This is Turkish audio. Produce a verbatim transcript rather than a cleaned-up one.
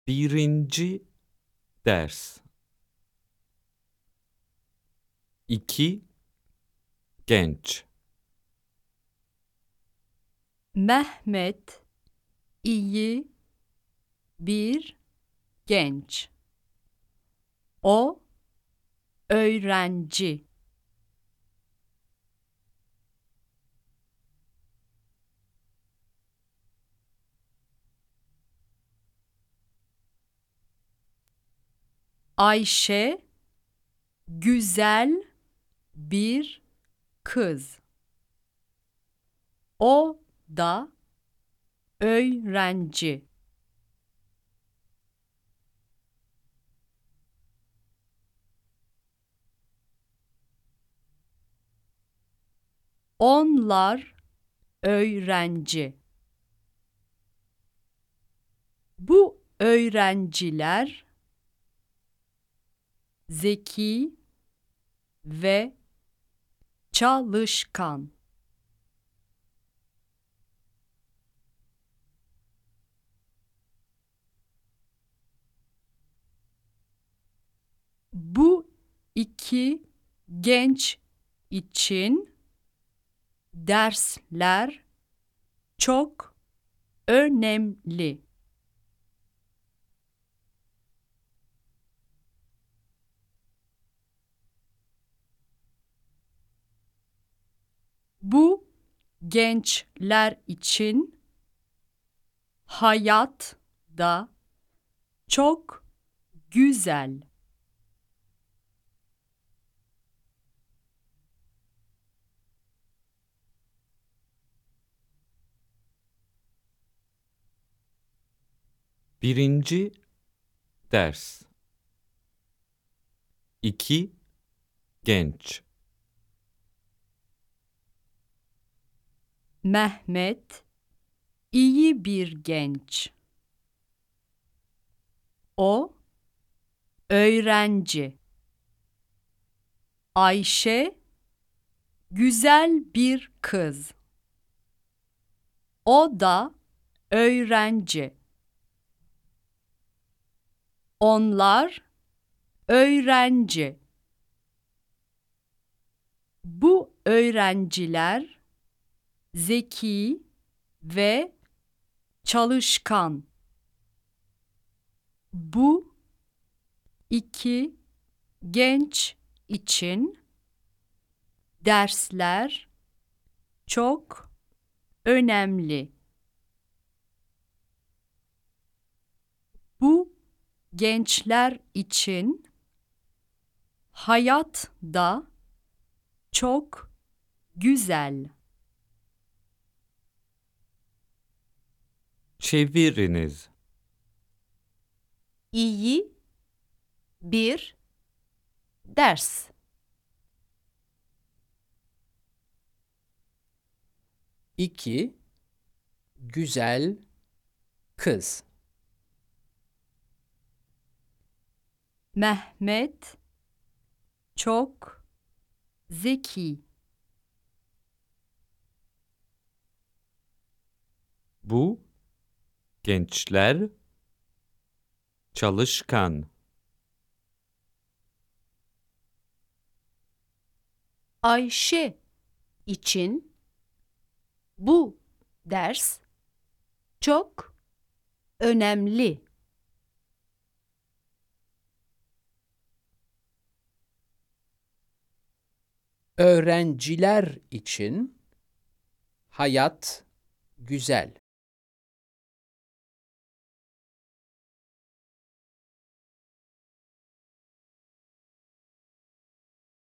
Birinci ders. İki genç. Mehmet iyi bir genç. O öğrenci. Ayşe güzel bir kız. O da öğrenci. Onlar öğrenci. Bu öğrenciler zeki ve çalışkan. Bu iki genç için dersler çok önemli. Bu gençler için hayat da çok güzel. Birinci ders. İki genç. Mehmet iyi bir genç. O öğrenci. Ayşe güzel bir kız. O da öğrenci. Onlar öğrenci. Bu öğrenciler zeki ve çalışkan. Bu iki genç için dersler çok önemli. Bu gençler için hayat da çok güzel. Çeviriniz. İyi bir ders. İki güzel kız. Mehmet çok zeki. Bu gençler çalışkan. Ayşe için bu ders çok önemli. Öğrenciler için hayat güzel.